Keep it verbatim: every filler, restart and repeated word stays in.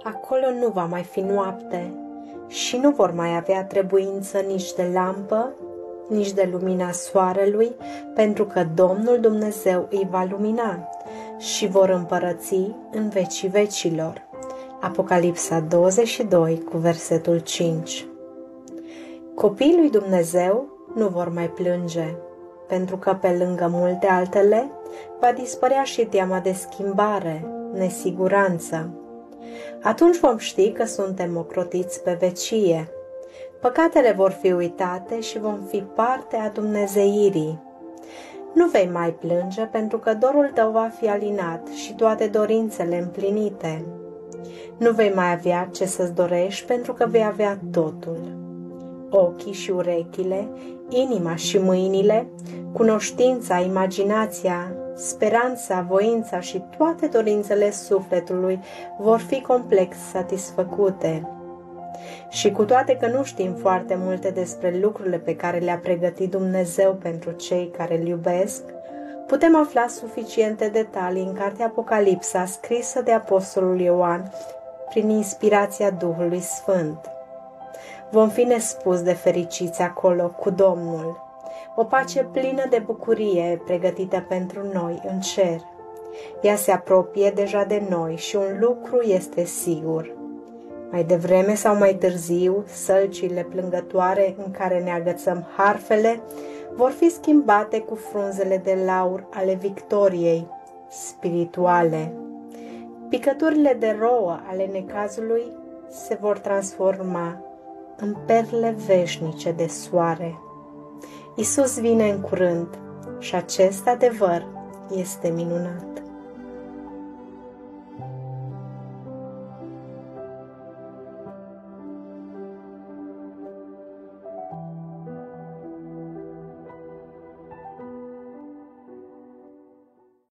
Acolo nu va mai fi noapte și nu vor mai avea trebuință nici de lampă, nici de lumina soarelui, pentru că Domnul Dumnezeu îi va lumina și vor împărăți în vecii vecilor. Apocalipsa douăzeci și doi cu versetul cinci. Copiii lui Dumnezeu nu vor mai plânge, pentru că pe lângă multe altele va dispărea și teama de schimbare, nesiguranță. Atunci vom ști că suntem ocrotiți pe vecie. Păcatele vor fi uitate și vom fi parte a dumnezeirii. Nu vei mai plânge pentru că dorul tău va fi alinat și toate dorințele împlinite. Nu vei mai avea ce să-ți dorești pentru că vei avea totul. Ochii și urechile, inima și mâinile, cunoștința, imaginația, speranța, voința și toate dorințele sufletului vor fi complet satisfăcute. Și cu toate că nu știm foarte multe despre lucrurile pe care le-a pregătit Dumnezeu pentru cei care îl iubesc, putem afla suficiente detalii în cartea Apocalipsa scrisă de Apostolul Ioan prin inspirația Duhului Sfânt. Vom fi nespus de fericiți acolo cu Domnul, o pace plină de bucurie pregătită pentru noi în cer. Ea se apropie deja de noi și un lucru este sigur. Mai devreme sau mai târziu, sălcile plângătoare în care ne agățăm harfele vor fi schimbate cu frunzele de laur ale victoriei spirituale. Picăturile de rouă ale necazului se vor transforma în perle veșnice de soare. Iisus vine în curând și acest adevăr este minunat.